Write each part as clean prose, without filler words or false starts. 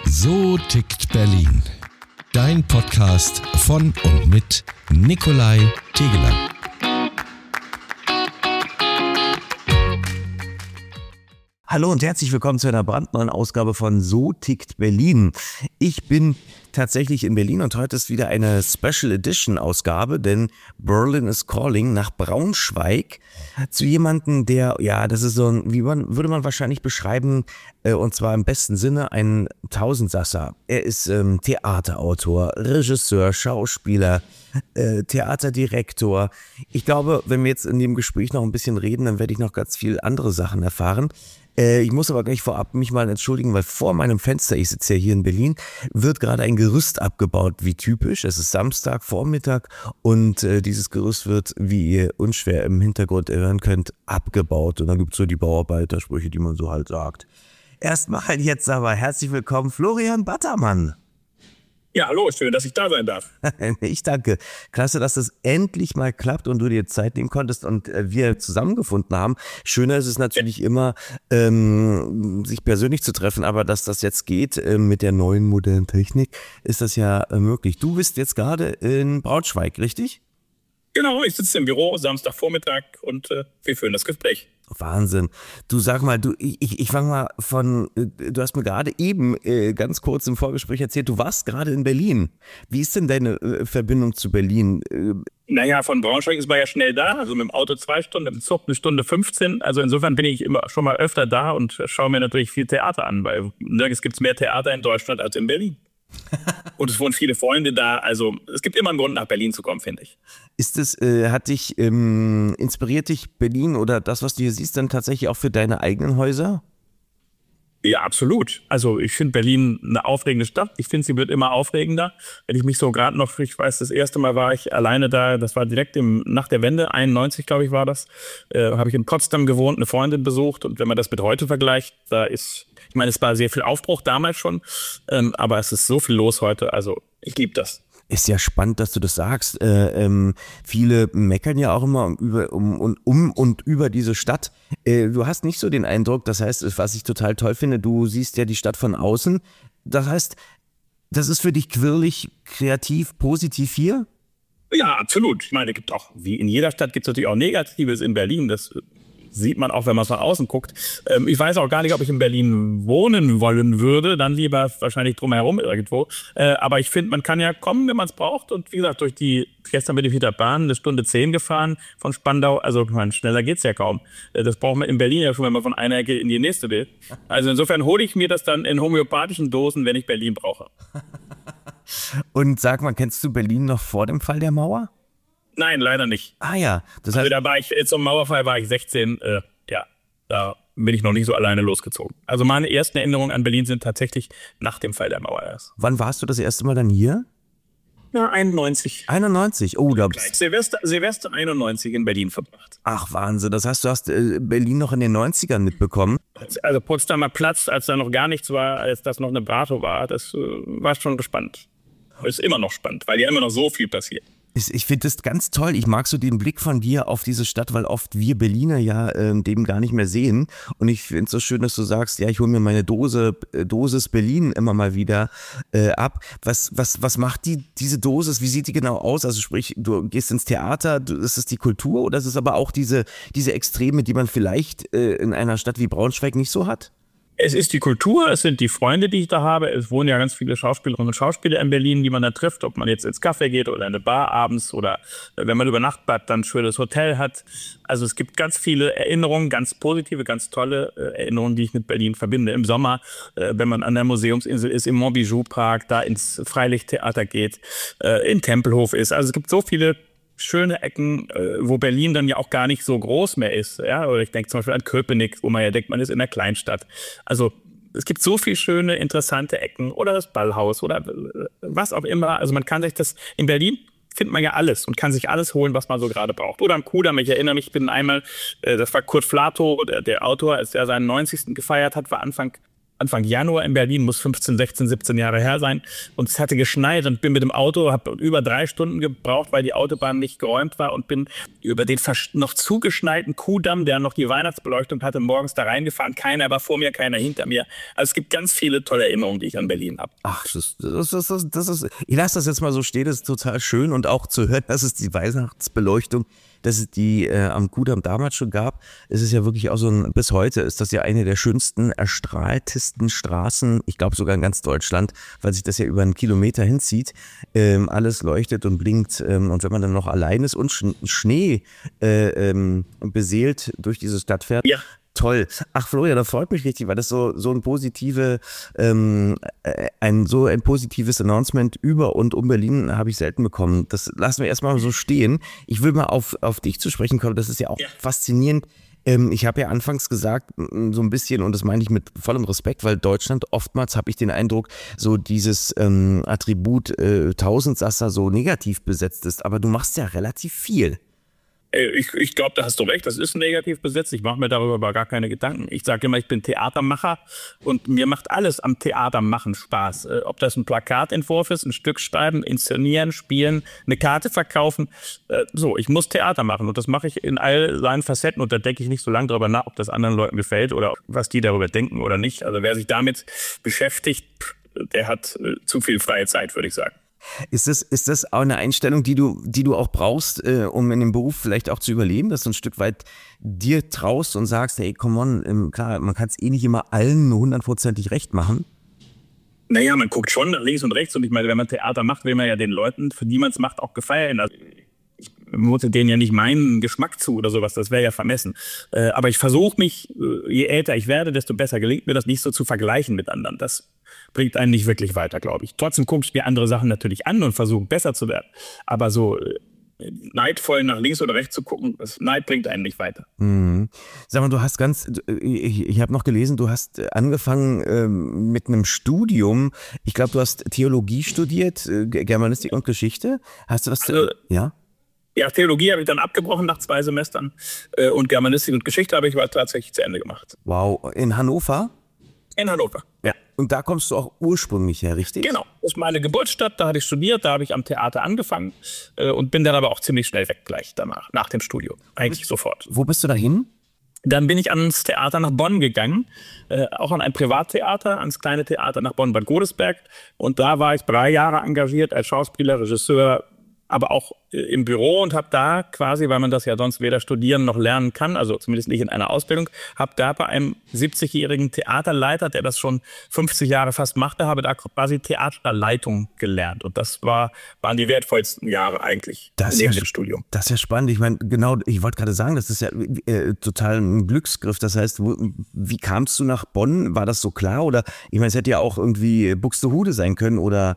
So tickt Berlin. Dein Podcast von und mit Nikolai Tegeler. Hallo und herzlich willkommen zu einer brandneuen Ausgabe von So tickt Berlin. Ich bin tatsächlich in Berlin und heute ist wieder eine Special Edition Ausgabe, denn Berlin is calling nach Braunschweig zu jemandem, der, ja, das ist so ein, würde man wahrscheinlich beschreiben, und zwar im besten Sinne ein Tausendsasser. Er ist Theaterautor, Regisseur, Schauspieler, Theaterdirektor. Ich glaube, wenn wir jetzt in dem Gespräch noch ein bisschen reden, dann werde ich noch ganz viel andere Sachen erfahren. Ich muss aber gleich vorab mich mal entschuldigen, weil vor meinem Fenster, ich sitze ja hier in Berlin, wird gerade ein Gerüst abgebaut, wie typisch. Es ist Samstag, Vormittag und dieses Gerüst wird, wie ihr unschwer im Hintergrund hören könnt, abgebaut. Und dann gibt es so die Bauarbeitersprüche, die man so halt sagt. Erstmal jetzt aber herzlich willkommen, Florian Battermann. Ja, hallo, schön, dass ich da sein darf. Ich danke. Klasse, dass es endlich mal klappt und du dir Zeit nehmen konntest und wir zusammengefunden haben. Schöner ist es natürlich immer, sich persönlich zu treffen, aber dass das jetzt geht mit der neuen modernen Technik, ist das ja möglich. Du bist jetzt gerade in Braunschweig, richtig? Genau, ich sitze im Büro, Samstagvormittag und wir führen das Gespräch. Wahnsinn. Du sag mal, ich fange mal von, du hast mir gerade eben ganz kurz im Vorgespräch erzählt, du warst gerade in Berlin. Wie ist denn deine Verbindung zu Berlin? Naja, von Braunschweig ist man ja schnell da, also mit dem Auto 2 Stunden, mit dem Zug 1:15. Also insofern bin ich immer schon mal öfter da und schaue mir natürlich viel Theater an, weil nirgends gibt es mehr Theater in Deutschland als in Berlin. Und es wohnen viele Freunde da, also es gibt immer einen Grund, nach Berlin zu kommen, finde ich. Ist es, inspiriert dich Berlin oder das, was du hier siehst, dann tatsächlich auch für deine eigenen Häuser? Ja, absolut. Also ich finde Berlin eine aufregende Stadt. Ich finde, sie wird immer aufregender. Wenn ich mich so gerade noch, ich weiß, das erste Mal war ich alleine da, das war direkt nach der Wende, 91 glaube ich war das, habe ich in Potsdam gewohnt, eine Freundin besucht und wenn man das mit heute vergleicht, ich meine, es war sehr viel Aufbruch damals schon, aber es ist so viel los heute, also ich liebe das. Ist ja spannend, dass du das sagst. Viele meckern ja auch immer um und über diese Stadt. Du hast nicht so den Eindruck, das heißt, was ich total toll finde, du siehst ja die Stadt von außen. Das heißt, das ist für dich quirlig, kreativ, positiv hier? Ja, absolut. Ich meine, es gibt auch, wie in jeder Stadt, gibt es natürlich auch Negatives in Berlin. Das sieht man auch, wenn man von außen guckt. Ich weiß auch gar nicht, ob ich in Berlin wohnen wollen würde, dann lieber wahrscheinlich drumherum irgendwo. Aber ich finde, man kann ja kommen, wenn man es braucht. Und wie gesagt, gestern bin ich mit der Bahn 1:10 gefahren von Spandau. Also schneller geht's ja kaum. Das braucht man in Berlin ja schon, wenn man von einer Ecke in die nächste will. Also insofern hole ich mir das dann in homöopathischen Dosen, wenn ich Berlin brauche. Und sag mal, kennst du Berlin noch vor dem Fall der Mauer? Nein, leider nicht. Ah ja. Das heißt, also da war ich, zum Mauerfall war ich 16, da bin ich noch nicht so alleine losgezogen. Also meine ersten Erinnerungen an Berlin sind tatsächlich nach dem Fall der Mauer erst. Wann warst du das erste Mal dann hier? Ja, 91. 91? Oh, da bist Silvester 91 in Berlin verbracht. Ach, Wahnsinn. Das heißt, du hast Berlin noch in den 90ern mitbekommen? Also Potsdamer Platz, als da noch gar nichts war, als das noch eine Brato war, das war schon spannend. Ist immer noch spannend, weil ja immer noch so viel passiert. Ich finde das ganz toll. Ich mag so den Blick von dir auf diese Stadt, weil oft wir Berliner ja dem gar nicht mehr sehen. Und ich finde es so schön, dass du sagst, ja, ich hole mir meine Dosis Berlin immer mal wieder ab. Was macht diese Dosis? Wie sieht die genau aus? Also sprich, du gehst ins Theater, ist es die Kultur oder ist es aber auch diese Extreme, die man vielleicht in einer Stadt wie Braunschweig nicht so hat? Es ist die Kultur, es sind die Freunde, die ich da habe. Es wohnen ja ganz viele Schauspielerinnen und Schauspieler in Berlin, die man da trifft, ob man jetzt ins Café geht oder in eine Bar abends oder wenn man über Nacht bleibt, dann ein schönes Hotel hat. Also es gibt ganz viele Erinnerungen, ganz positive, ganz tolle Erinnerungen, die ich mit Berlin verbinde. Im Sommer, wenn man an der Museumsinsel ist, im Montbijou-Park, da ins Freilichttheater geht, in Tempelhof ist. Also es gibt so viele schöne Ecken, wo Berlin dann ja auch gar nicht so groß mehr ist. Ja? Oder ich denke zum Beispiel an Köpenick, wo man ja denkt, man ist in einer Kleinstadt. Also es gibt so viele schöne, interessante Ecken oder das Ballhaus oder was auch immer. Also man kann sich das, in Berlin findet man ja alles und kann sich alles holen, was man so gerade braucht. Oder am Kudamm, ich erinnere mich, ich bin einmal, das war Kurt Flatow, der Autor, als er seinen 90. gefeiert hat, war Anfang Anfang Januar in Berlin, muss 15, 16, 17 Jahre her sein. Und es hatte geschneit und bin mit dem Auto, habe über 3 Stunden gebraucht, weil die Autobahn nicht geräumt war und bin über den noch zugeschneiten Kuhdamm, der noch die Weihnachtsbeleuchtung hatte, morgens da reingefahren. Keiner war vor mir, keiner hinter mir. Also es gibt ganz viele tolle Erinnerungen, die ich an Berlin habe. Ach, das ist, ich lasse das jetzt mal so stehen, das ist total schön und auch zu hören, dass es die Weihnachtsbeleuchtung, dass es die am Kudamm damals schon gab. Es ist ja wirklich auch bis heute ist das ja eine der schönsten, erstrahltesten Straßen, ich glaube sogar in ganz Deutschland, weil sich das ja über einen Kilometer hinzieht. Alles leuchtet und blinkt und wenn man dann noch allein ist und Schnee beseelt durch diese Stadt fährt. Ja. Toll. Ach Florian, das freut mich richtig, weil das so ein positives Announcement über und um Berlin habe ich selten bekommen. Das lassen wir erstmal so stehen. Ich will mal auf dich zu sprechen kommen. Das ist ja auch faszinierend. Ich habe ja anfangs gesagt, so ein bisschen, und das meine ich mit vollem Respekt, weil Deutschland oftmals, habe ich den Eindruck, so dieses Attribut Tausendsasser so negativ besetzt ist. Aber du machst ja relativ viel. Ich glaube, da hast du recht, das ist negativ besetzt. Ich mache mir darüber aber gar keine Gedanken. Ich sage immer, ich bin Theatermacher und mir macht alles am Theatermachen Spaß. Ob das ein Plakatentwurf ist, ein Stück schreiben, inszenieren, spielen, eine Karte verkaufen. Ich muss Theater machen und das mache ich in all seinen Facetten und da denke ich nicht so lange darüber nach, ob das anderen Leuten gefällt oder was die darüber denken oder nicht. Also wer sich damit beschäftigt, der hat zu viel freie Zeit, würde ich sagen. Ist das auch eine Einstellung, die du auch brauchst, um in dem Beruf vielleicht auch zu überleben, dass du ein Stück weit dir traust und sagst, hey, come on, klar, man kann es nicht immer allen 100%ig recht machen? Naja, man guckt schon nach links und rechts und ich meine, wenn man Theater macht, will man ja den Leuten, für die man es macht, auch gefallen. Also ich mute denen ja nicht meinen Geschmack zu oder sowas, das wäre ja vermessen. Aber ich versuche mich, je älter ich werde, desto besser gelingt mir das nicht so zu vergleichen mit anderen. Das bringt einen nicht wirklich weiter, glaube ich. Trotzdem gucke ich mir andere Sachen natürlich an und versuche besser zu werden. Aber so neidvoll nach links oder rechts zu gucken, das Neid bringt einen nicht weiter. Mhm. Sag mal, du hast ich habe noch gelesen, du hast angefangen mit einem Studium. Ich glaube, du hast Theologie studiert, Germanistik und Geschichte. Hast du das? Ja? Ja, Theologie habe ich dann abgebrochen nach 2 Semestern und Germanistik und Geschichte habe ich aber tatsächlich zu Ende gemacht. Wow, in Hannover? In Hannover. Ja. Und da kommst du auch ursprünglich her, richtig? Genau, das ist meine Geburtsstadt, da hatte ich studiert, da habe ich am Theater angefangen und bin dann aber auch ziemlich schnell weg gleich danach, nach dem Studium, eigentlich sofort. Wo bist du dahin? Dann bin ich ans Theater nach Bonn gegangen, auch an ein Privattheater, ans kleine Theater nach Bonn-Bad Godesberg und da war ich 3 Jahre engagiert als Schauspieler, Regisseur, aber auch im Büro und habe da quasi, weil man das ja sonst weder studieren noch lernen kann, also zumindest nicht in einer Ausbildung, habe da bei einem 70-jährigen Theaterleiter, der das schon 50 Jahre fast machte, habe da quasi Theaterleitung gelernt. Und das waren die wertvollsten Jahre eigentlich neben dem Studium. Das ist ja spannend. Ich meine, genau, ich wollte gerade sagen, das ist ja total ein Glücksgriff. Das heißt, wie kamst du nach Bonn? War das so klar? Oder, ich meine, es hätte ja auch irgendwie Buxtehude sein können oder...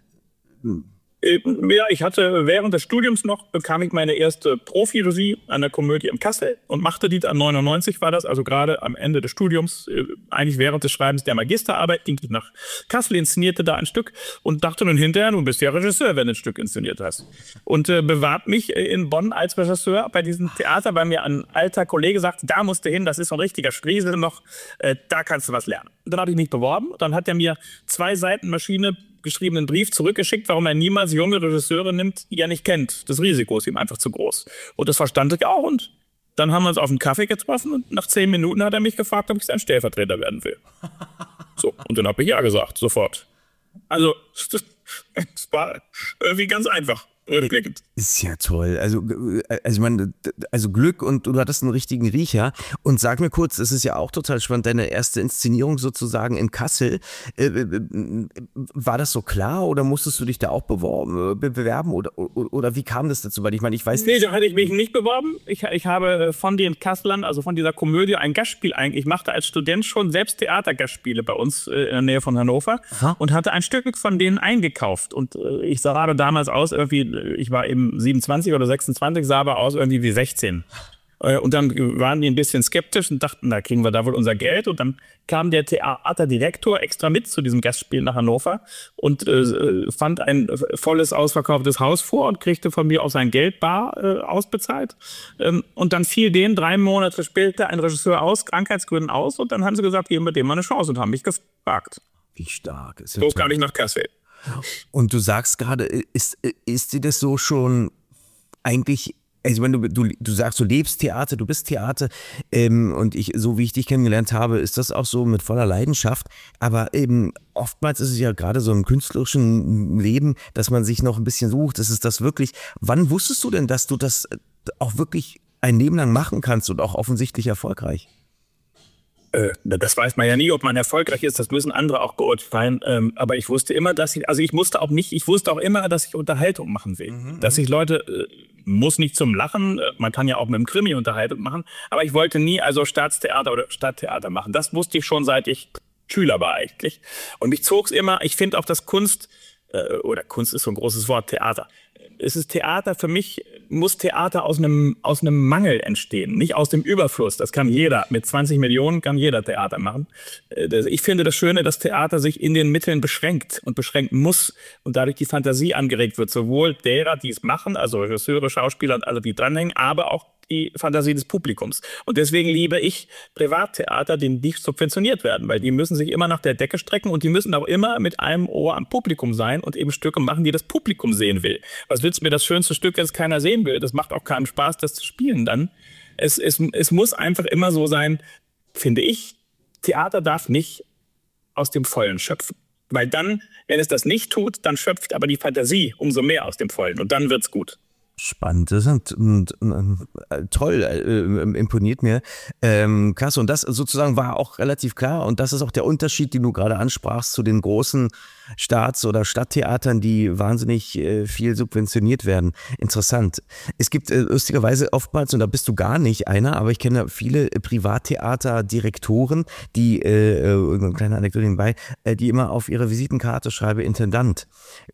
Ja, ich hatte während des Studiums bekam ich meine erste Profi-Regie an der Komödie in Kassel und machte die dann 99 war das, also gerade am Ende des Studiums, eigentlich während des Schreibens der Magisterarbeit, ging ich nach Kassel, inszenierte da ein Stück und dachte nun hinterher, du bist ja Regisseur, wenn du ein Stück inszeniert hast. Und bewarb mich in Bonn als Regisseur bei diesem Theater, weil mir ein alter Kollege sagte, da musst du hin, das ist so ein richtiger Striesel noch, da kannst du was lernen. Und dann habe ich mich beworben und dann hat er mir 2 Seiten Maschine geschriebenen Brief zurückgeschickt, warum er niemals junge Regisseure nimmt, die er nicht kennt. Das Risiko ist ihm einfach zu groß. Und das verstand ich auch. Und dann haben wir uns auf einen Kaffee getroffen und nach 10 Minuten hat er mich gefragt, ob ich sein Stellvertreter werden will. So, und dann habe ich ja gesagt, sofort. Also, das war irgendwie ganz einfach. Ist ja toll. Also ich meine, Glück und du hattest einen richtigen Riecher. Und sag mir kurz, es ist ja auch total spannend, deine erste Inszenierung sozusagen in Kassel. War das so klar oder musstest du dich da auch bewerben oder wie kam das dazu? Weil ich meine, ich weiß nicht. Nee, da hatte ich mich nicht beworben. Ich habe von den Kasslern, also von dieser Komödie, ein Gastspiel eigentlich. Ich machte als Student schon selbst Theatergastspiele bei uns in der Nähe von Hannover. Aha. Und hatte ein Stück von denen eingekauft. Und ich sah aber damals aus irgendwie, ich war eben 27 oder 26, sah aber aus irgendwie wie 16. Und dann waren die ein bisschen skeptisch und dachten, da kriegen wir da wohl unser Geld. Und dann kam der Theaterdirektor extra mit zu diesem Gastspiel nach Hannover und fand ein volles, ausverkauftes Haus vor und kriegte von mir auch sein Geld bar ausbezahlt. Und dann fiel denen 3 Monate später ein Regisseur aus Krankheitsgründen aus und dann haben sie gesagt, geben wir dem mal eine Chance und haben mich gefragt. Wie stark. Ist So kam ich nach Kassel. Und du sagst gerade, ist dir das so schon eigentlich, also wenn du sagst, du lebst Theater, du bist Theater und so wie ich dich kennengelernt habe, ist das auch so mit voller Leidenschaft, aber oftmals ist es ja gerade so im künstlerischen Leben, dass man sich noch ein bisschen sucht, ist es das wirklich, wann wusstest du denn, dass du das auch wirklich ein Leben lang machen kannst und auch offensichtlich erfolgreich? Das weiß man ja nie, ob man erfolgreich ist, das müssen andere auch beurteilen, aber ich wusste immer, ich wusste auch immer, dass ich Unterhaltung machen will, dass ich Leute, muss nicht zum Lachen, man kann ja auch mit dem Krimi Unterhaltung machen, aber ich wollte nie also Staatstheater oder Stadttheater machen, das wusste ich schon, seit ich Schüler war eigentlich und mich zog's immer, ich finde auch, dass Kunst ist so ein großes Wort, Theater. Es ist Theater, für mich muss Theater aus einem Mangel entstehen, nicht aus dem Überfluss. Das kann jeder, mit 20 Millionen kann jeder Theater machen. Ich finde das Schöne, dass Theater sich in den Mitteln beschränkt und beschränken muss und dadurch die Fantasie angeregt wird. Sowohl derer, die es machen, also Regisseure, Schauspieler und alle, die dranhängen, aber auch die Fantasie des Publikums. Und deswegen liebe ich Privattheater, die nicht subventioniert werden, weil die müssen sich immer nach der Decke strecken und die müssen auch immer mit einem Ohr am Publikum sein und eben Stücke machen, die das Publikum sehen will. Was nützt mir das schönste Stück, wenn es keiner sehen will? Das macht auch keinen Spaß, das zu spielen dann. Es muss einfach immer so sein, finde ich, Theater darf nicht aus dem Vollen schöpfen. Weil dann, wenn es das nicht tut, dann schöpft aber die Fantasie umso mehr aus dem Vollen und dann wird's gut. Spannend, das ist toll, imponiert mir. Klasse, und das sozusagen war auch relativ klar und das ist auch der Unterschied, den du gerade ansprachst zu den großen Staats- oder Stadttheatern, die wahnsinnig viel subventioniert werden. Interessant. Es gibt lustigerweise oftmals, und da bist du gar nicht einer, aber ich kenne viele Privattheaterdirektoren, die, eine kleine Anekdote nebenbei, die immer auf ihre Visitenkarte schreiben, Intendant.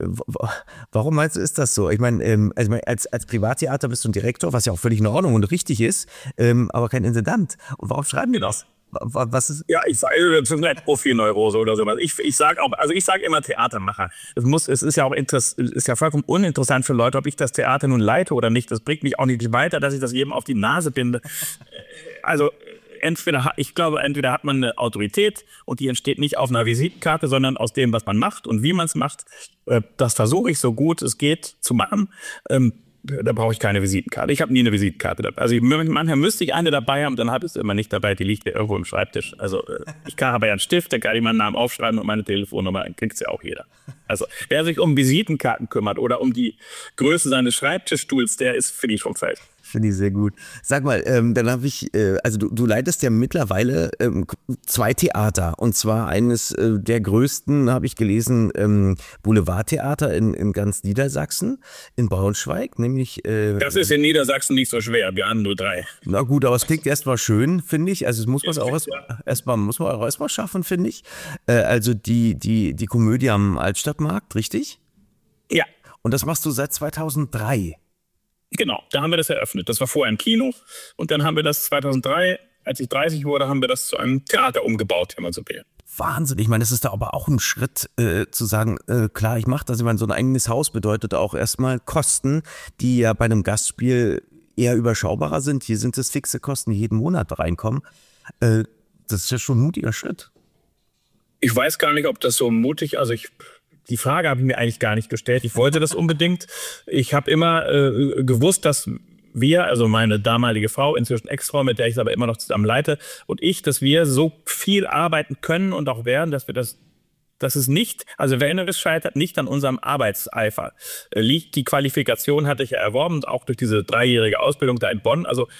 Warum meinst du, ist das so? Ich meine, als Privattheater bist du ein Direktor, was ja auch völlig in Ordnung und richtig ist, aber kein Intendant. Und warum schreiben die das? Was ist? Ja, ich sage, das ist nicht Profi-Neurose oder sowas. Ich sage immer Theatermacher. Es ist ja auch ist ja vollkommen uninteressant für Leute, ob ich das Theater nun leite oder nicht. Das bringt mich auch nicht weiter, dass ich das jedem auf die Nase binde. Also, entweder hat man eine Autorität und die entsteht nicht auf einer Visitenkarte, sondern aus dem, was man macht und wie man es macht. Das versuche ich so gut es geht zu machen. Da brauche ich keine Visitenkarte. Ich habe nie eine Visitenkarte dabei. Also manchmal müsste ich eine dabei haben, dann habe ich sie immer nicht dabei. Die liegt ja irgendwo im Schreibtisch. Also ich habe ja einen Stift, da kann ich meinen Namen aufschreiben und meine Telefonnummer, dann kriegt es ja auch jeder. Also wer sich um Visitenkarten kümmert oder um die Größe seines Schreibtischstuhls, der ist, finde ich, schon falsch. Finde ich sehr gut. Sag mal, dann habe ich, also du leitest ja mittlerweile 2 Theater und zwar eines der größten, habe ich gelesen, Boulevardtheater in ganz Niedersachsen, in Braunschweig, nämlich. Das ist in Niedersachsen nicht so schwer, wir haben nur 3. Na gut, aber es klingt erstmal schön, finde ich. Also es muss man auch erstmal schaffen, finde ich. Also die Komödie am Altstadtmarkt, richtig? Ja. Und das machst du seit 2003. Genau, da haben wir das eröffnet. Das war vorher ein Kino und dann haben wir das 2003, als ich 30 wurde, haben wir das zu einem Theater umgebaut, wenn man so will. Wahnsinn, ich meine, das ist da aber auch ein Schritt zu sagen, klar, ich mache das. Ich meine, so ein eigenes Haus bedeutet auch erstmal Kosten, die ja bei einem Gastspiel eher überschaubarer sind. Hier sind es fixe Kosten, die jeden Monat reinkommen. Das ist ja schon ein mutiger Schritt. Ich weiß gar nicht, ob das so mutig, die Frage habe ich mir eigentlich gar nicht gestellt. Ich wollte das unbedingt. Ich habe immer gewusst, dass wir, also meine damalige Frau, inzwischen Ex-Frau, mit der ich es aber immer noch zusammen leite, und ich, dass wir so viel arbeiten können und auch werden, dass es nicht, also wenn es scheitert, nicht an unserem Arbeitseifer liegt. Die Qualifikation hatte ich ja erworben, auch durch diese 3-jährige Ausbildung da in Bonn. Also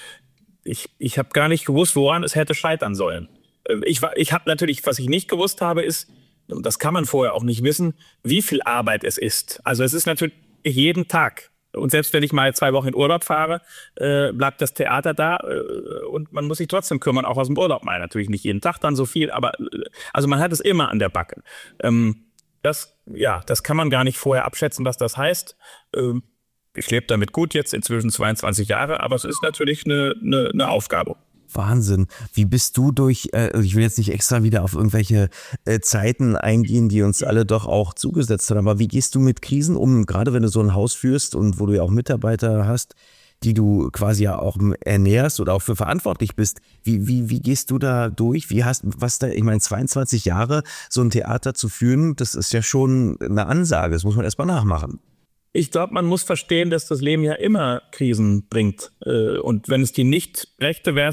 ich habe gar nicht gewusst, woran es hätte scheitern sollen. Ich habe natürlich, was ich nicht gewusst habe, ist, und das kann man vorher auch nicht wissen, wie viel Arbeit es ist. Also es ist natürlich jeden Tag. Und selbst wenn ich mal 2 Wochen in Urlaub fahre, bleibt das Theater da und man muss sich trotzdem kümmern, auch aus dem Urlaub mal. Natürlich nicht jeden Tag dann so viel, aber also man hat es immer an der Backe. Das kann man gar nicht vorher abschätzen, was das heißt. Ich lebe damit gut jetzt, inzwischen 22 Jahre, aber es ist natürlich eine Aufgabe. Wahnsinn. Wie bist du ich will jetzt nicht extra wieder auf irgendwelche Zeiten eingehen, die uns alle doch auch zugesetzt haben, aber wie gehst du mit Krisen um, gerade wenn du so ein Haus führst und wo du ja auch Mitarbeiter hast, die du quasi ja auch ernährst oder auch für verantwortlich bist. Wie gehst du da durch? Ich meine, 22 Jahre so ein Theater zu führen, das ist ja schon eine Ansage, das muss man erstmal nachmachen. Ich glaube, man muss verstehen, dass das Leben ja immer Krisen bringt. Und wenn es die nicht brächte, wäre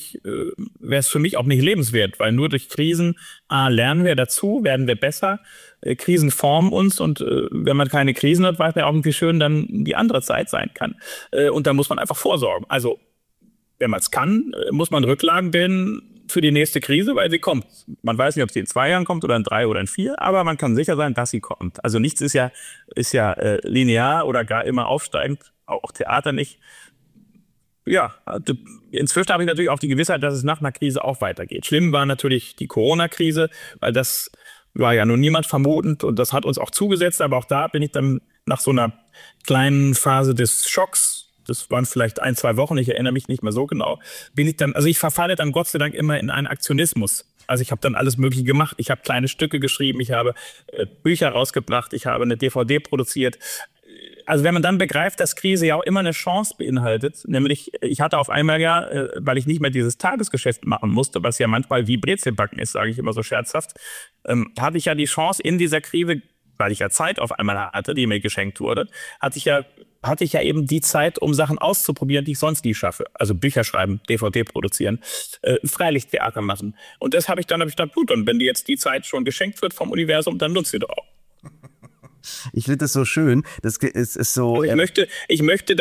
es für mich auch nicht lebenswert, weil nur durch Krisen lernen wir dazu, werden wir besser. Krisen formen uns und wenn man keine Krisen hat, weiß man auch, wie schön dann die andere Zeit sein kann. Und da muss man einfach vorsorgen. Also, wenn man es kann, muss man Rücklagen bilden für die nächste Krise, weil sie kommt. Man weiß nicht, ob sie in 2 Jahren kommt oder in 3 oder in 4, aber man kann sicher sein, dass sie kommt. Also nichts ist ja linear oder gar immer aufsteigend, auch Theater nicht. Ja, inzwischen habe ich natürlich auch die Gewissheit, dass es nach einer Krise auch weitergeht. Schlimm war natürlich die Corona-Krise, weil das war ja nun niemand vermutend und das hat uns auch zugesetzt, aber auch da bin ich dann nach so einer kleinen Phase des Schocks, das waren vielleicht 1-2 Wochen, ich erinnere mich nicht mehr so genau, ich verfalle dann Gott sei Dank immer in einen Aktionismus. Also ich habe dann alles Mögliche gemacht. Ich habe kleine Stücke geschrieben, ich habe Bücher rausgebracht, ich habe eine DVD produziert. Also wenn man dann begreift, dass Krise ja auch immer eine Chance beinhaltet, nämlich ich hatte auf einmal weil ich nicht mehr dieses Tagesgeschäft machen musste, was ja manchmal wie Brezelbacken ist, sage ich immer so scherzhaft, hatte ich ja die Chance in dieser Krise, weil ich ja Zeit auf einmal hatte, die mir geschenkt wurde, hatte ich ja eben die Zeit, um Sachen auszuprobieren, die ich sonst nie schaffe. Also Bücher schreiben, DVD produzieren, Freilichttheater machen. Und das habe ich gedacht, gut, und wenn dir jetzt die Zeit schon geschenkt wird vom Universum, dann nutzt sie doch auch. Ich finde das so schön. Das ist so. Ich möchte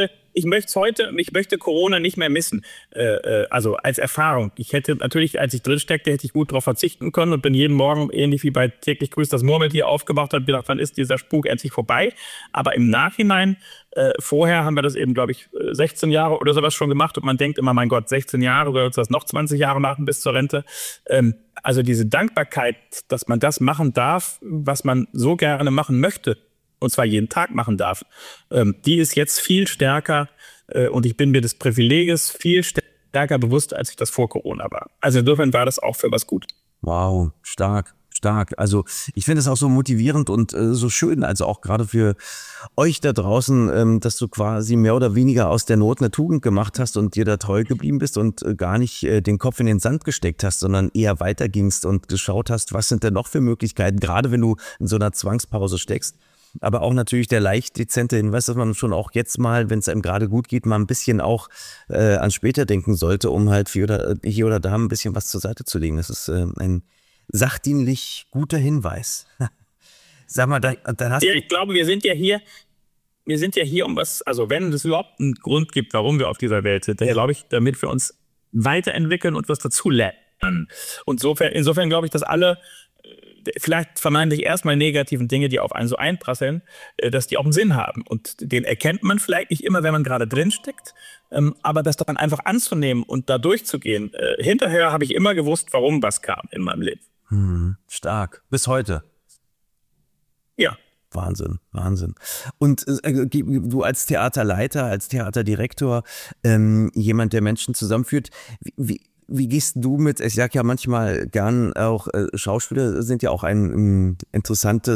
Corona nicht mehr missen. Also als Erfahrung. Ich hätte natürlich, als ich drin steckte, hätte ich gut darauf verzichten können und bin jeden Morgen, ähnlich wie bei Täglich grüßt das Murmeltier, aufgewacht und gedacht, dann ist dieser Spuk endlich vorbei. Aber im Nachhinein, vorher haben wir das eben, glaube ich, 16 Jahre oder sowas schon gemacht und man denkt immer, mein Gott, 16 Jahre, soll uns das noch 20 Jahre machen bis zur Rente. Also diese Dankbarkeit, dass man das machen darf, was man so gerne machen möchte, und zwar jeden Tag machen darf, die ist jetzt viel stärker und ich bin mir des Privileges viel stärker bewusst, als ich das vor Corona war. Also insofern war das auch für was gut. Wow, stark. Also ich finde es auch so motivierend und so schön, also auch gerade für euch da draußen, dass du quasi mehr oder weniger aus der Not eine Tugend gemacht hast und dir da treu geblieben bist und gar nicht den Kopf in den Sand gesteckt hast, sondern eher weitergingst und geschaut hast, was sind denn noch für Möglichkeiten, gerade wenn du in so einer Zwangspause steckst. Aber auch natürlich der leicht dezente Hinweis, dass man schon auch jetzt mal, wenn es einem gerade gut geht, mal ein bisschen auch an später denken sollte, um halt hier oder da ein bisschen was zur Seite zu legen. Das ist ein sachdienlich guter Hinweis. Sag mal, dann hast du... Ich glaube, wir sind ja hier um was, also wenn es überhaupt einen Grund gibt, warum wir auf dieser Welt sind, dann glaube ich, damit wir uns weiterentwickeln und was dazulernen. Und insofern glaube ich, dass alle vielleicht vermeintlich erstmal negativen Dinge, die auf einen so einprasseln, dass die auch einen Sinn haben. Und den erkennt man vielleicht nicht immer, wenn man gerade drin steckt, aber das dann einfach anzunehmen und da durchzugehen. Hinterher habe ich immer gewusst, warum was kam in meinem Leben. Stark. Bis heute. Ja. Wahnsinn. Und du als Theaterleiter, als Theaterdirektor, jemand, der Menschen zusammenführt, wie gehst du mit, ich sag ja manchmal gern auch, Schauspieler sind ja auch eine interessante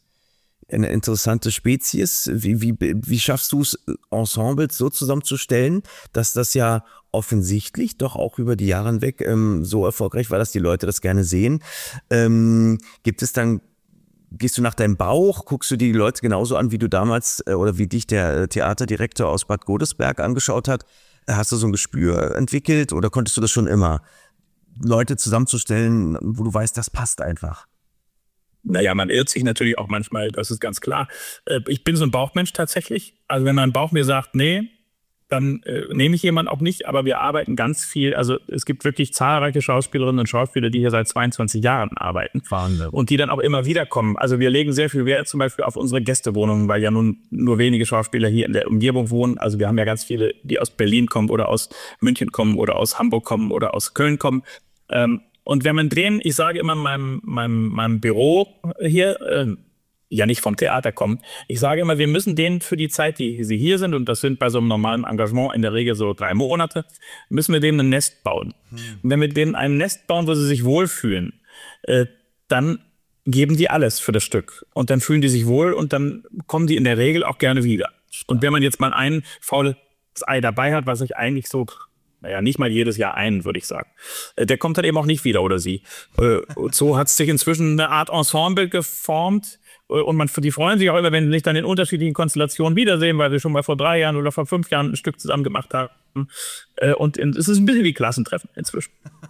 Spezies. Wie schaffst du es, Ensembles so zusammenzustellen, dass das ja offensichtlich doch auch über die Jahre hinweg so erfolgreich war, dass die Leute das gerne sehen? Gehst du nach deinem Bauch, guckst du die Leute genauso an, wie du damals oder wie dich der Theaterdirektor aus Bad Godesberg angeschaut hat? Hast du so ein Gespür entwickelt oder konntest du das schon immer, Leute zusammenzustellen, wo du weißt, das passt einfach? Naja, man irrt sich natürlich auch manchmal, das ist ganz klar. Ich bin so ein Bauchmensch tatsächlich. Also wenn mein Bauch mir sagt, nee, dann nehme ich jemanden auch nicht, aber wir arbeiten ganz viel. Also es gibt wirklich zahlreiche Schauspielerinnen und Schauspieler, die hier seit 22 Jahren arbeiten. Wahnsinn. Und die dann auch immer wieder kommen. Also wir legen sehr viel Wert zum Beispiel auf unsere Gästewohnungen, weil ja nun nur wenige Schauspieler hier in der Umgebung wohnen. Also wir haben ja ganz viele, die aus Berlin kommen oder aus München kommen oder aus Hamburg kommen oder aus Köln kommen. Und wenn man drehen, ich sage immer in meinem Büro hier, ja nicht vom Theater kommen. Ich sage immer, wir müssen denen für die Zeit, die sie hier sind, und das sind bei so einem normalen Engagement in der Regel so 3 Monate, müssen wir denen ein Nest bauen. Und wenn wir denen ein Nest bauen, wo sie sich wohlfühlen, dann geben die alles für das Stück. Und dann fühlen die sich wohl und dann kommen die in der Regel auch gerne wieder. Und wenn man jetzt mal ein faules Ei dabei hat, was ich eigentlich so, nicht mal jedes Jahr einen, würde ich sagen, der kommt dann eben auch nicht wieder oder sie. Und so hat sich inzwischen eine Art Ensemble geformt. Und die freuen sich auch immer, wenn sie sich dann in unterschiedlichen Konstellationen wiedersehen, weil sie schon mal vor 3 Jahren oder vor 5 Jahren ein Stück zusammen gemacht haben. Und es ist ein bisschen wie Klassentreffen inzwischen.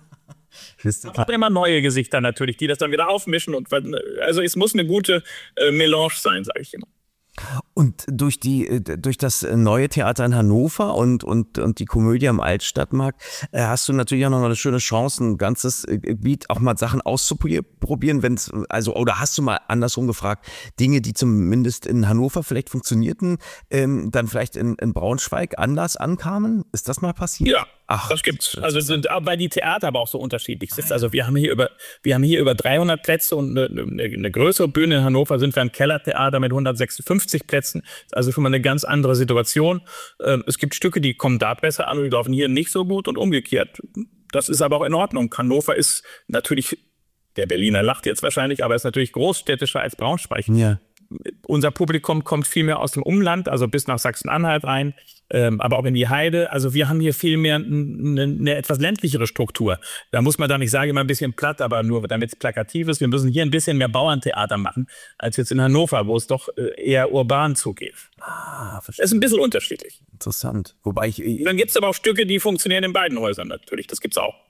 Es gibt immer neue Gesichter natürlich, die das dann wieder aufmischen. Also es muss eine gute Melange sein, sage ich immer. Und durch das neue Theater in Hannover und die Komödie am Altstadtmarkt hast du natürlich auch noch eine schöne Chance, ein ganzes Gebiet auch mal Sachen auszuprobieren, oder hast du mal andersrum gefragt, Dinge, die zumindest in Hannover vielleicht funktionierten, dann vielleicht in Braunschweig anders ankamen? Ist das mal passiert? Ja. Ach, das gibt's. Also sind weil die Theater aber auch so unterschiedlich sind. Also wir haben hier über 300 Plätze und eine größere Bühne in Hannover sind wir ein Kellertheater mit 156 Plätzen. Also schon mal eine ganz andere Situation. Es gibt Stücke, die kommen da besser an und die laufen hier nicht so gut und umgekehrt. Das ist aber auch in Ordnung. Hannover ist natürlich, der Berliner lacht jetzt wahrscheinlich, aber ist natürlich großstädtischer als Braunschweig. Ja. Unser Publikum kommt viel mehr aus dem Umland, also bis nach Sachsen-Anhalt rein, aber auch in die Heide. Also wir haben hier viel mehr eine etwas ländlichere Struktur. Da muss man dann, ich sage immer ein bisschen platt, aber nur damit es plakativ ist, wir müssen hier ein bisschen mehr Bauerntheater machen, als jetzt in Hannover, wo es doch eher urban zugeht. Verstehe. Das ist ein bisschen unterschiedlich. Interessant. Wobei dann gibt es aber auch Stücke, die funktionieren in beiden Häusern natürlich. Das gibt's auch.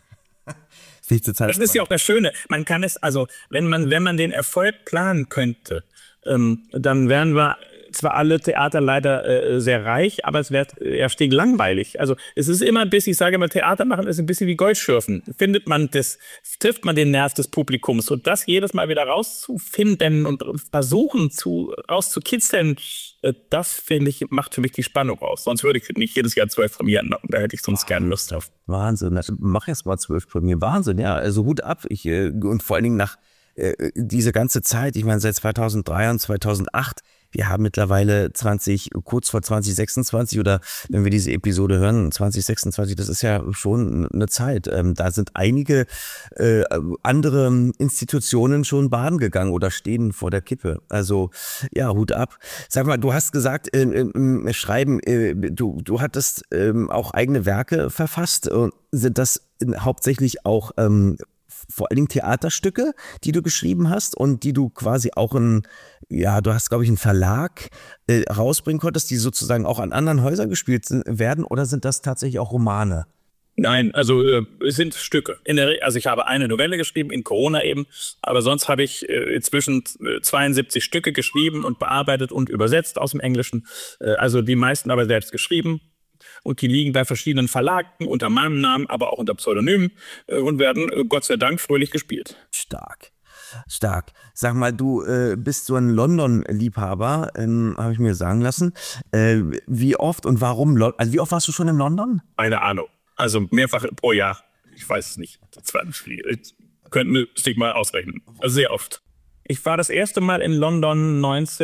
Das ist ja auch das Schöne. Man kann es, also wenn man den Erfolg planen könnte, dann wären wir zwar alle Theater leider sehr reich, aber es wird eher stinklangweilig. Also es ist immer ich sage immer, Theater machen ist ein bisschen wie Goldschürfen. Trifft man den Nerv des Publikums und das jedes Mal wieder rauszufinden und versuchen rauszukitzeln, das finde ich, macht für mich die Spannung aus. Sonst würde ich nicht jedes Jahr 12 Premieren machen. Da hätte ich sonst gerne Lust drauf. Wahnsinn. Mach erst mal 12 Premieren. Wahnsinn, ja. Also Hut ab. Und vor allen Dingen nach diese ganze Zeit, ich meine seit 2003 und 2008, wir haben mittlerweile kurz vor 2026 oder wenn wir diese Episode hören, 2026, das ist ja schon eine Zeit. Da sind einige andere Institutionen schon baden gegangen oder stehen vor der Kippe. Also ja, Hut ab. Sag mal, du hast gesagt, im Schreiben, du hattest auch eigene Werke verfasst. Sind das hauptsächlich auch vor allen Dingen Theaterstücke, die du geschrieben hast und die du quasi auch du hast, glaube ich, einen Verlag rausbringen konntest, die sozusagen auch an anderen Häusern gespielt werden, oder sind das tatsächlich auch Romane? Nein, also es sind Stücke. Also ich habe eine Novelle geschrieben, in Corona eben, aber sonst habe ich inzwischen 72 Stücke geschrieben und bearbeitet und übersetzt aus dem Englischen. Also die meisten aber selbst geschrieben. Und die liegen bei verschiedenen Verlagen unter meinem Namen, aber auch unter Pseudonymen und werden Gott sei Dank fröhlich gespielt. Stark. Sag mal, du bist so ein London-Liebhaber, habe ich mir sagen lassen. Wie oft und warum? Also wie oft warst du schon in London? Keine Ahnung. Also mehrfach pro Jahr. Ich weiß es nicht. Müsste ich mal ausrechnen. Also sehr oft. Ich war das erste Mal in London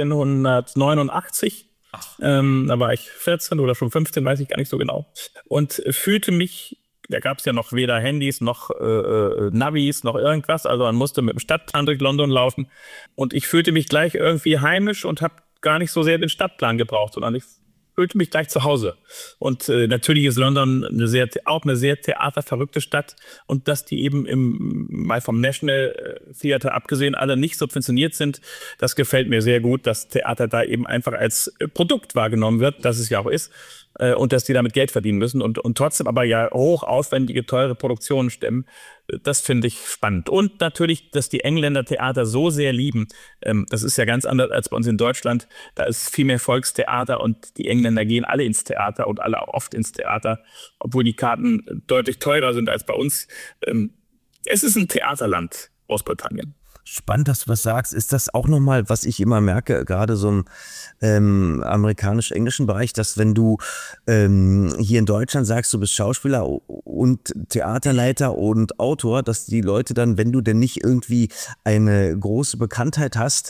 1989. Da war ich 14 oder schon 15, weiß ich gar nicht so genau. Und fühlte mich, da gab es ja noch weder Handys noch Navis noch irgendwas. Also man musste mit dem Stadtplan durch London laufen. Und ich fühlte mich gleich irgendwie heimisch und habe gar nicht so sehr den Stadtplan gebraucht, sondern ich fühlte mich gleich zu Hause. Und natürlich ist London auch eine sehr theaterverrückte Stadt. Und dass die eben mal vom National Theatre abgesehen alle nicht subventioniert sind, das gefällt mir sehr gut, dass Theater da eben einfach als Produkt wahrgenommen wird, das es ja auch ist. Und dass die damit Geld verdienen müssen und trotzdem aber ja hoch aufwendige, teure Produktionen stemmen. Das finde ich spannend. Und natürlich, dass die Engländer Theater so sehr lieben. Das ist ja ganz anders als bei uns in Deutschland. Da ist viel mehr Volkstheater und die Engländer gehen alle ins Theater und alle auch oft ins Theater, obwohl die Karten deutlich teurer sind als bei uns. Es ist ein Theaterland, Großbritannien. Spannend, dass du was sagst. Ist das auch nochmal, was ich immer merke, gerade so im amerikanisch-englischen Bereich, dass wenn du hier in Deutschland sagst, du bist Schauspieler und Theaterleiter und Autor, dass die Leute dann, wenn du denn nicht irgendwie eine große Bekanntheit hast,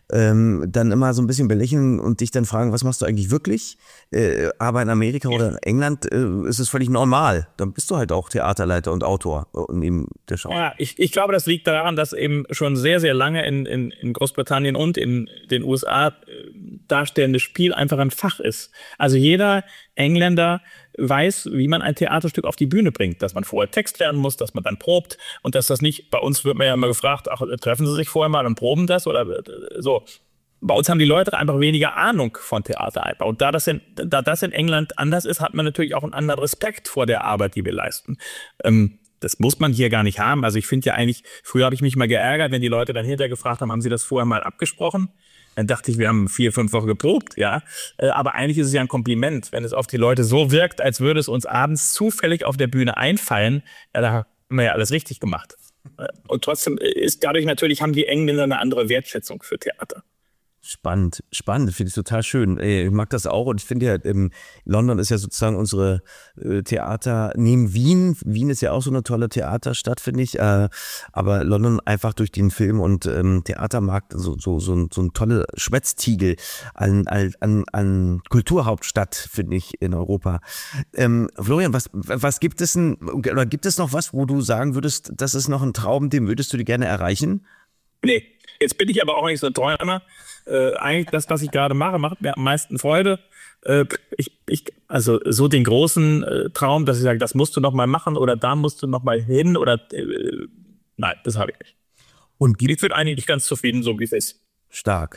dann immer so ein bisschen belächeln und dich dann fragen, was machst du eigentlich wirklich? Aber in Amerika oder in England ist es völlig normal. Dann bist du halt auch Theaterleiter und Autor neben der Schau. Ja, ich glaube, das liegt daran, dass eben schon sehr, sehr lange in Großbritannien und in den USA darstellendes Spiel einfach ein Fach ist. Also jeder Engländer weiß, wie man ein Theaterstück auf die Bühne bringt, dass man vorher Text lernen muss, dass man dann probt und dass das nicht, bei uns wird man ja immer gefragt, ach, treffen Sie sich vorher mal und proben das oder so. Bei uns haben die Leute einfach weniger Ahnung von Theaterarbeit. Und da das in England anders ist, hat man natürlich auch einen anderen Respekt vor der Arbeit, die wir leisten. Das muss man hier gar nicht haben. Also ich finde ja eigentlich, früher habe ich mich mal geärgert, wenn die Leute dann hinterher gefragt haben Sie das vorher mal abgesprochen? Dann dachte ich, wir haben 4-5 Wochen geprobt, ja. Aber eigentlich ist es ja ein Kompliment, wenn es auf die Leute so wirkt, als würde es uns abends zufällig auf der Bühne einfallen. Ja, da haben wir ja alles richtig gemacht. Und trotzdem ist dadurch natürlich, haben die Engländer eine andere Wertschätzung für Theater. Spannend, finde ich total schön. Ich mag das auch und ich finde ja, London ist ja sozusagen unsere Theater, neben Wien. Wien ist ja auch so eine tolle Theaterstadt, finde ich. Aber London einfach durch den Film- und Theatermarkt so ein toller Schwätztiegel an Kulturhauptstadt, finde ich, in Europa. Florian, was gibt es denn, oder gibt es noch was, wo du sagen würdest, das ist noch ein Traum, den würdest du dir gerne erreichen? Nee, jetzt bin ich aber auch nicht so ein Träumer. Eigentlich das, was ich gerade mache, macht mir am meisten Freude. Also so den großen Traum, dass ich sage, das musst du noch mal machen oder da musst du noch mal hin oder nein, das habe ich nicht. Und ich bin eigentlich ganz zufrieden, so wie es ist. Stark.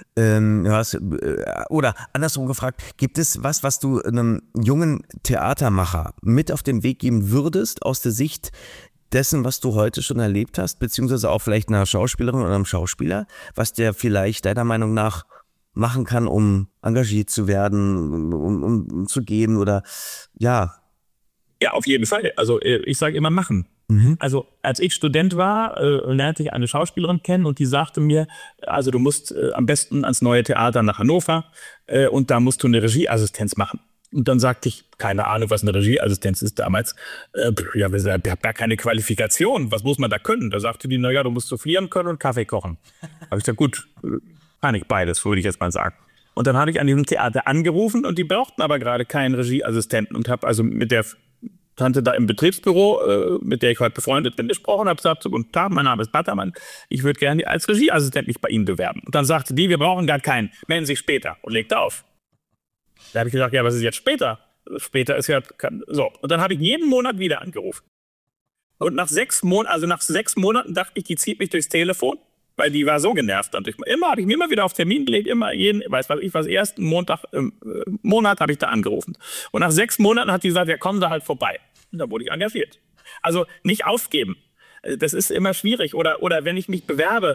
Oder andersrum gefragt, gibt es was du einem jungen Theatermacher mit auf den Weg geben würdest, aus der Sicht dessen, was du heute schon erlebt hast, beziehungsweise auch vielleicht einer Schauspielerin oder einem Schauspieler, was der vielleicht deiner Meinung nach machen kann, um engagiert zu werden, um zu gehen oder ja? Ja, auf jeden Fall. Also ich sage immer machen. Also als ich Student war, lernte ich eine Schauspielerin kennen und die sagte mir, also du musst am besten ans Neue Theater nach Hannover und da musst du eine Regieassistenz machen. Und dann sagte ich, keine Ahnung, was eine Regieassistenz ist damals. Ich habe gar keine Qualifikation. Was muss man da können? Da sagte die, naja, du musst soufflieren können und Kaffee kochen. Habe ich gesagt, gut, kann ich beides, würde ich jetzt mal sagen. Und dann habe ich an diesem Theater angerufen und die brauchten aber gerade keinen Regieassistenten und habe also mit der Tante da im Betriebsbüro, mit der ich heute befreundet bin, gesprochen, habe gesagt, guten Tag, mein Name ist Battermann, ich würde gerne als Regieassistent mich bei Ihnen bewerben. Und dann sagte die, wir brauchen gar keinen, melden Sie sich später und legte auf. Da habe ich gesagt, ja, was ist jetzt später? Später ist ja, so. Und dann habe ich jeden Monat wieder angerufen. Und nach 6 Monaten dachte ich, die zieht mich durchs Telefon, weil die war so genervt. Und habe ich mir immer wieder auf Termin gelegt, ersten Montag im Monat habe ich da angerufen. Und nach 6 Monaten hat die gesagt, ja, kommen Sie halt vorbei. Und da wurde ich engagiert. Also nicht aufgeben. Das ist immer schwierig. Oder wenn ich mich bewerbe,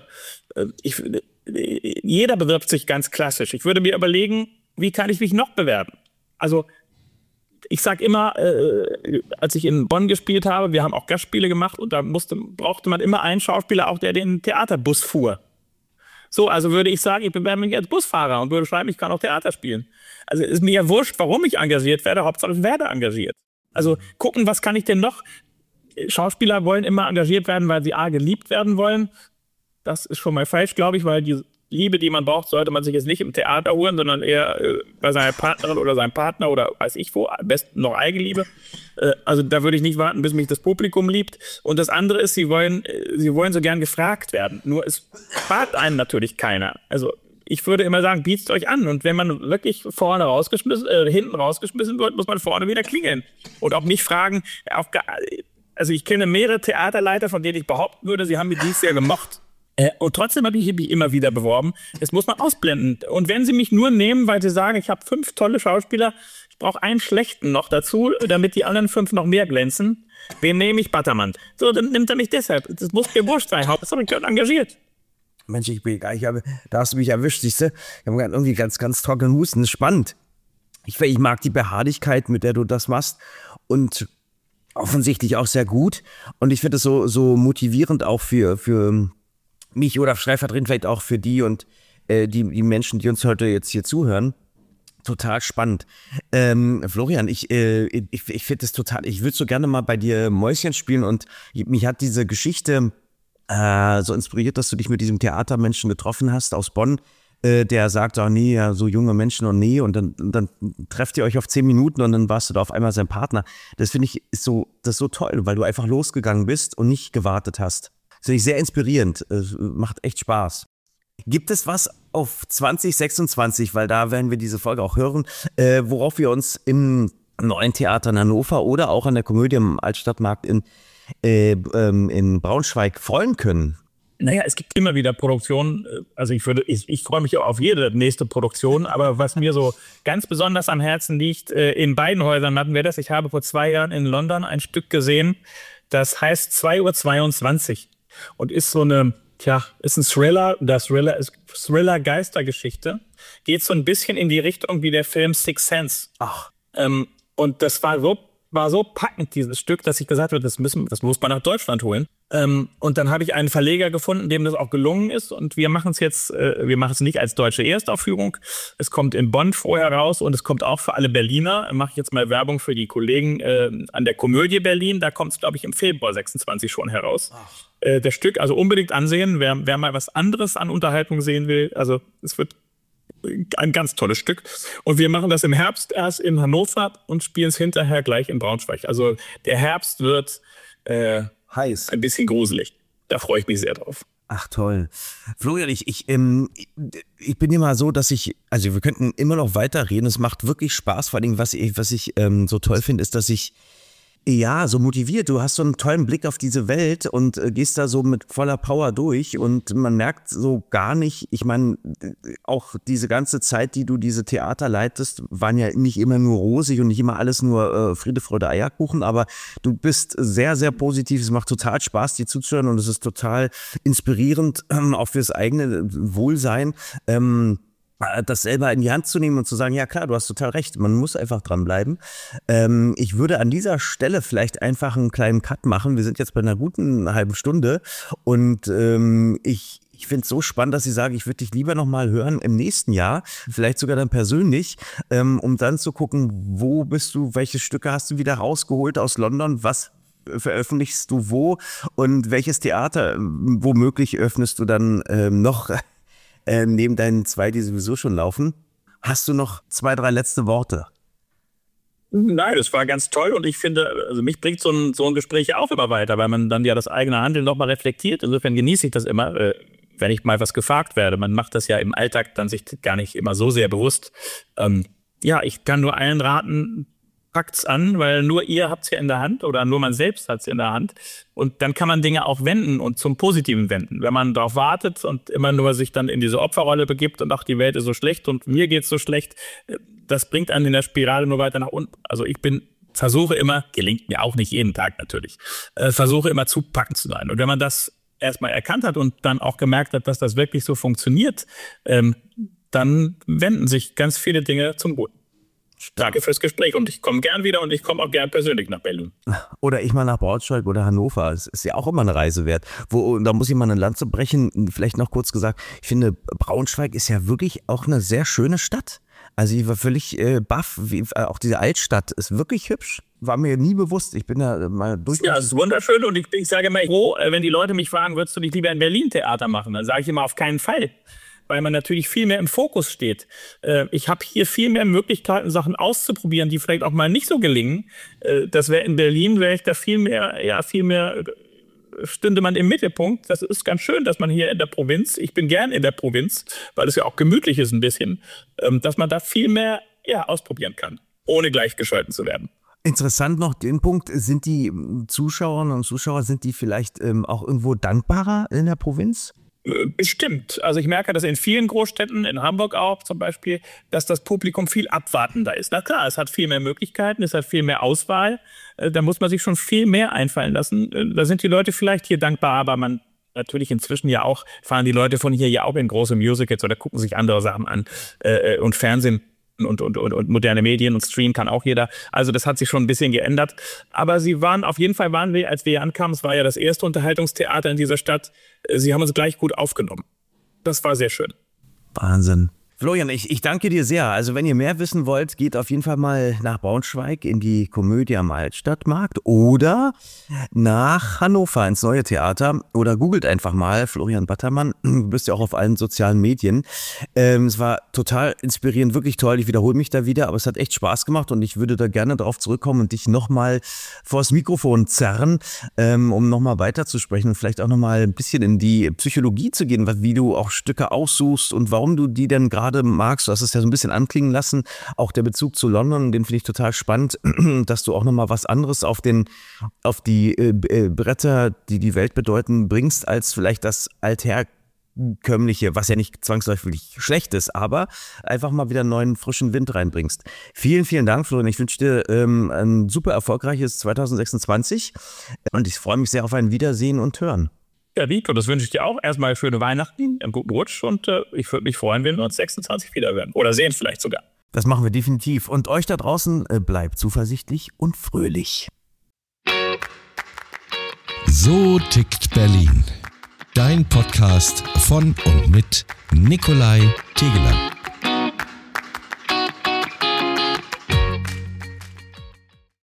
jeder bewirbt sich ganz klassisch. Ich würde mir überlegen, wie kann ich mich noch bewerben? Also ich sage immer, als ich in Bonn gespielt habe, wir haben auch Gastspiele gemacht und da brauchte man immer einen Schauspieler, auch der den Theaterbus fuhr. So, also würde ich sagen, ich bewerbe mich als Busfahrer und würde schreiben, ich kann auch Theater spielen. Also ist mir ja wurscht, warum ich engagiert werde, Hauptsache ich werde engagiert. Also gucken, was kann ich denn noch? Schauspieler wollen immer engagiert werden, weil sie geliebt werden wollen. Das ist schon mal falsch, glaube ich, weil die Liebe, die man braucht, sollte man sich jetzt nicht im Theater holen, sondern eher bei seiner Partnerin oder seinem Partner oder weiß ich wo, am besten noch Eigenliebe. Also da würde ich nicht warten, bis mich das Publikum liebt. Und das andere ist, sie wollen so gern gefragt werden. Nur es fragt einen natürlich keiner. Also ich würde immer sagen, bietet euch an. Und wenn man wirklich hinten rausgeschmissen wird, muss man vorne wieder klingeln. Und auch nicht fragen, also ich kenne mehrere Theaterleiter, von denen ich behaupten würde, sie haben mich dieses Jahr gemocht. Und trotzdem habe ich mich immer wieder beworben. Das muss man ausblenden. Und wenn sie mich nur nehmen, weil sie sagen, ich habe 5 tolle Schauspieler, ich brauche einen schlechten noch dazu, damit die anderen 5 noch mehr glänzen, wen nehme ich? Battermann. So, dann nimmt er mich deshalb. Das muss mir wurscht sein. Hauptsache ich bin engagiert. Mensch, da hast du mich erwischt, siehst du? Ich habe irgendwie ganz, ganz trockenen Husten. Das ist spannend. Ich mag die Beharrlichkeit, mit der du das machst. Und offensichtlich auch sehr gut. Und ich finde es so motivierend auch für mich oder stellvertretend vielleicht auch für die und die Menschen, die uns heute jetzt hier zuhören. Total spannend. Florian, ich finde es total, ich würde so gerne mal bei dir Mäuschen spielen und mich hat diese Geschichte so inspiriert, dass du dich mit diesem Theatermenschen getroffen hast aus Bonn, der sagt, oh nee, ja, so junge Menschen und nee, und dann trefft ihr euch auf 10 Minuten und dann warst du da auf einmal sein Partner. Das finde ich, das ist so toll, weil du einfach losgegangen bist und nicht gewartet hast. Das finde ich sehr inspirierend, macht echt Spaß. Gibt es was auf 2026, weil da werden wir diese Folge auch hören, worauf wir uns im Neuen Theater in Hannover oder auch an der Komödie im Altstadtmarkt in Braunschweig freuen können? Naja, es gibt immer wieder Produktionen, also ich freue mich auf jede nächste Produktion, aber was mir so ganz besonders am Herzen liegt, in beiden Häusern hatten wir das. Ich habe vor 2 Jahren in London ein Stück gesehen, das heißt 2:22 Uhr und ist so ist ein Thriller, Thriller-Geistergeschichte, geht so ein bisschen in die Richtung wie der Film Sixth Sense. Ach. Und das war so packend, dieses Stück, dass ich gesagt habe, das muss man nach Deutschland holen. Und dann habe ich einen Verleger gefunden, dem das auch gelungen ist. Und wir machen es jetzt, nicht als deutsche Erstaufführung. Es kommt in Bonn vorher raus und es kommt auch für alle Berliner. Mache ich jetzt mal Werbung für die Kollegen an der Komödie Berlin. Da kommt es, glaube ich, im Februar 26 schon heraus. Das Stück, also unbedingt ansehen, wer mal was anderes an Unterhaltung sehen will. Also es wird ein ganz tolles Stück. Und wir machen das im Herbst erst in Hannover und spielen es hinterher gleich in Braunschweig. Also der Herbst wird heiß. Ein bisschen gruselig. Da freue ich mich sehr drauf. Ach toll. Florian, ich bin immer so, dass also wir könnten immer noch weiterreden. Es macht wirklich Spaß. Vor allem, was ich so toll finde, ist, dass ich so motiviert. Du hast so einen tollen Blick auf diese Welt und gehst da so mit voller Power durch und man merkt so gar nicht, ich meine, auch diese ganze Zeit, die du diese Theater leitest, waren ja nicht immer nur rosig und nicht immer alles nur Friede, Freude, Eierkuchen, aber du bist sehr, sehr positiv. Es macht total Spaß, dir zuzuhören und es ist total inspirierend, auch fürs eigene Wohlsein. Das selber in die Hand zu nehmen und zu sagen, ja klar, du hast total recht, man muss einfach dranbleiben. Ich würde an dieser Stelle vielleicht einfach einen kleinen Cut machen. Wir sind jetzt bei einer guten halben Stunde und ich finde es so spannend, dass ich sage, ich würde dich lieber nochmal hören im nächsten Jahr, vielleicht sogar dann persönlich, um dann zu gucken, wo bist du, welche Stücke hast du wieder rausgeholt aus London, was veröffentlichst du wo und welches Theater womöglich öffnest du dann noch neben deinen 2, die sowieso schon laufen. Hast du noch 2, 3 letzte Worte? Nein, das war ganz toll und ich finde, also mich bringt so ein Gespräch auch immer weiter, weil man dann ja das eigene Handeln nochmal reflektiert. Insofern genieße ich das immer, wenn ich mal was gefragt werde. Man macht das ja im Alltag dann sich gar nicht immer so sehr bewusst. Ich kann nur allen raten, packt's an, weil nur ihr habt's ja in der Hand oder nur man selbst hat's in der Hand. Und dann kann man Dinge auch wenden und zum Positiven wenden. Wenn man darauf wartet und immer nur sich dann in diese Opferrolle begibt und ach, die Welt ist so schlecht und mir geht's so schlecht, das bringt einen in der Spirale nur weiter nach unten. Also versuche immer, gelingt mir auch nicht jeden Tag natürlich, versuche immer zupackend zu sein. Und wenn man das erstmal erkannt hat und dann auch gemerkt hat, dass das wirklich so funktioniert, dann wenden sich ganz viele Dinge zum Guten. Danke fürs Gespräch und ich komme gern wieder und ich komme auch gern persönlich nach Berlin. Oder ich mal nach Braunschweig oder Hannover. Es ist ja auch immer eine Reise wert. Da muss ich mal eine Lanze brechen. Vielleicht noch kurz gesagt, ich finde, Braunschweig ist ja wirklich auch eine sehr schöne Stadt. Also ich war völlig baff. Auch diese Altstadt ist wirklich hübsch. War mir nie bewusst. Ich bin da mal durch. Ja, es ist wunderschön und ich sage immer, wenn die Leute mich fragen, würdest du nicht lieber in Berlin Theater machen? Dann sage ich immer, auf keinen Fall. Weil man natürlich viel mehr im Fokus steht. Ich habe hier viel mehr Möglichkeiten, Sachen auszuprobieren, die vielleicht auch mal nicht so gelingen. Das wäre in Berlin, wäre ich da viel mehr stünde man im Mittelpunkt. Das ist ganz schön, dass man hier in der Provinz, ich bin gern in der Provinz, weil es ja auch gemütlich ist ein bisschen, dass man da viel mehr ausprobieren kann, ohne gleichgeschalten zu werden. Interessant noch den Punkt, sind die Zuschauerinnen und Zuschauer, sind die vielleicht auch irgendwo dankbarer in der Provinz? Bestimmt. Also ich merke, dass in vielen Großstädten, in Hamburg auch zum Beispiel, dass das Publikum viel abwartender ist. Na klar, es hat viel mehr Möglichkeiten, es hat viel mehr Auswahl. Da muss man sich schon viel mehr einfallen lassen. Da sind die Leute vielleicht hier dankbar, aber man natürlich inzwischen fahren die Leute von hier ja auch in große Musicals oder gucken sich andere Sachen an und Fernsehen. Und moderne Medien und Stream kann auch jeder. Also das hat sich schon ein bisschen geändert. Aber als wir hier ankamen, es war ja das erste Unterhaltungstheater in dieser Stadt, sie haben uns gleich gut aufgenommen. Das war sehr schön. Wahnsinn. Florian, ich danke dir sehr. Also wenn ihr mehr wissen wollt, geht auf jeden Fall mal nach Braunschweig in die Komödie am Altstadtmarkt oder nach Hannover ins Neue Theater oder googelt einfach mal Florian Battermann. Du bist ja auch auf allen sozialen Medien. Es war total inspirierend, wirklich toll. Ich wiederhole mich da wieder, aber es hat echt Spaß gemacht und ich würde da gerne drauf zurückkommen und dich nochmal vors Mikrofon zerren, um nochmal weiterzusprechen und vielleicht auch nochmal ein bisschen in die Psychologie zu gehen, wie du auch Stücke aussuchst und warum du die denn gerade magst. Du hast es ja so ein bisschen anklingen lassen. Auch der Bezug zu London, den finde ich total spannend, dass du auch nochmal was anderes auf die Bretter, die die Welt bedeuten, bringst, als vielleicht das Altherkömmliche, was ja nicht zwangsläufig schlecht ist, aber einfach mal wieder einen neuen, frischen Wind reinbringst. Vielen, vielen Dank, Florian. Ich wünsche dir ein super erfolgreiches 2026 und ich freue mich sehr auf ein Wiedersehen und Hören. Ja, Vito, das wünsche ich dir auch. Erstmal schöne Weihnachten, einen guten Rutsch und ich würde mich freuen, wenn wir uns 26 wieder hören oder sehen vielleicht sogar. Das machen wir definitiv. Und euch da draußen bleibt zuversichtlich und fröhlich. So tickt Berlin. Dein Podcast von und mit Nikolai Tegeler.